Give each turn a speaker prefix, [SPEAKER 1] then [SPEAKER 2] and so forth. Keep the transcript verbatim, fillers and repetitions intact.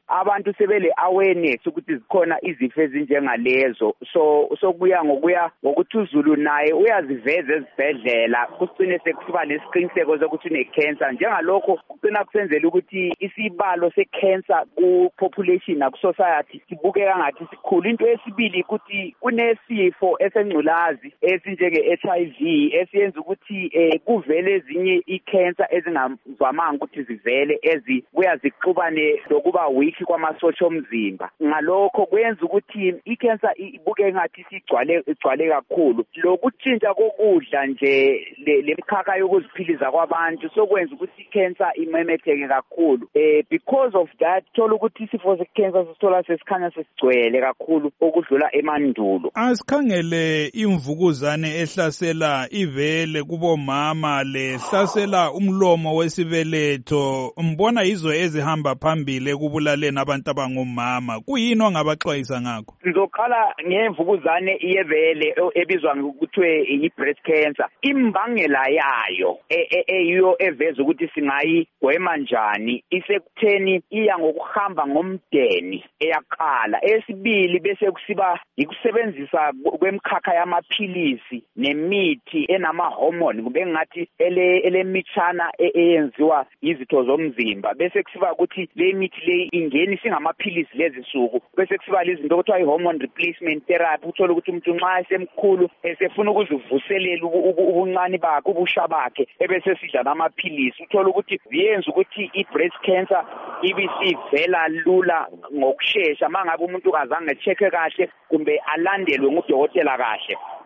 [SPEAKER 1] abantu sebele awareness ukuthi zikhona izifo ezinjengalezo. So sokuya ngokuya ngokuthi uZulu naye uyaziveza ezibhedlela kusicine sekusiba lesiqiniseko sokuthi une-cancer. Njengalokho kugcina kusenzela ukuthi isibalo se-cancer ku-population naku-society sibukeka ngathi sikhulu. Into esibili ukuthi kunesifo esengculazi esinjenge-H I V esiyenza ukuthi eh kuvele ezinye i-cancer ezingavamanga ukuthi zivele ezibuya zixubane lokuba weak kwamasosha omzimba. Ngalokho kuyenza ukuthi i-cancer ibukeka ngathi sigcwale igcwale kakhulu. Lokutshintsha kokudla nje lemkhakha yokuziphiliza kwabantu sokwenza ukuthi i-cancer imemetheke kakhulu. Eh because of that thola ukuthi isifo se-cancer sithola sesikhanya sesigcwele kakhulu okudlula emandulo.
[SPEAKER 2] Asikhangele imvukuzane ehlasela ivele kubomama lehlasela umlomo wesibeletho, mbona yizo ezihamba phambili ekubulaleni abantu abangomama. Kuyini ongabaxwayisa ngakho?
[SPEAKER 1] Sizoqala ngemvukuzane yevele ebizwa ngokuthiwe i-breast cancer. Imbangela yayo eyiyo eveza ukuthi singayigwema njani isekutheni iya ngokuhamba ngomdeni eyaqala. Esibili bese kusiba ikusebenzisa kwemkhakha yamaphilisi nemithi enama-hormone kube ngathi ele elemithana eyenziwa izitho zomzimba. Bese kusiba ukuthi le mithi le ingeni singamaphilisi lezi suku. Bese kusiba izinto okuthiwa i-hormone replacement therapy. Uthola ukuthi umuntu nxa esemkhulu esefuna ukuzivuselela ubuncane bakhe ubusha bakhe ebese sidla namaphilisi. Uthola ukuthi yenza ukuthi i-breast cancer ibisivela lula ngokusheshsha mangabe umuntu kazange check kahle kumbe alandelwe ngudokotela kahle.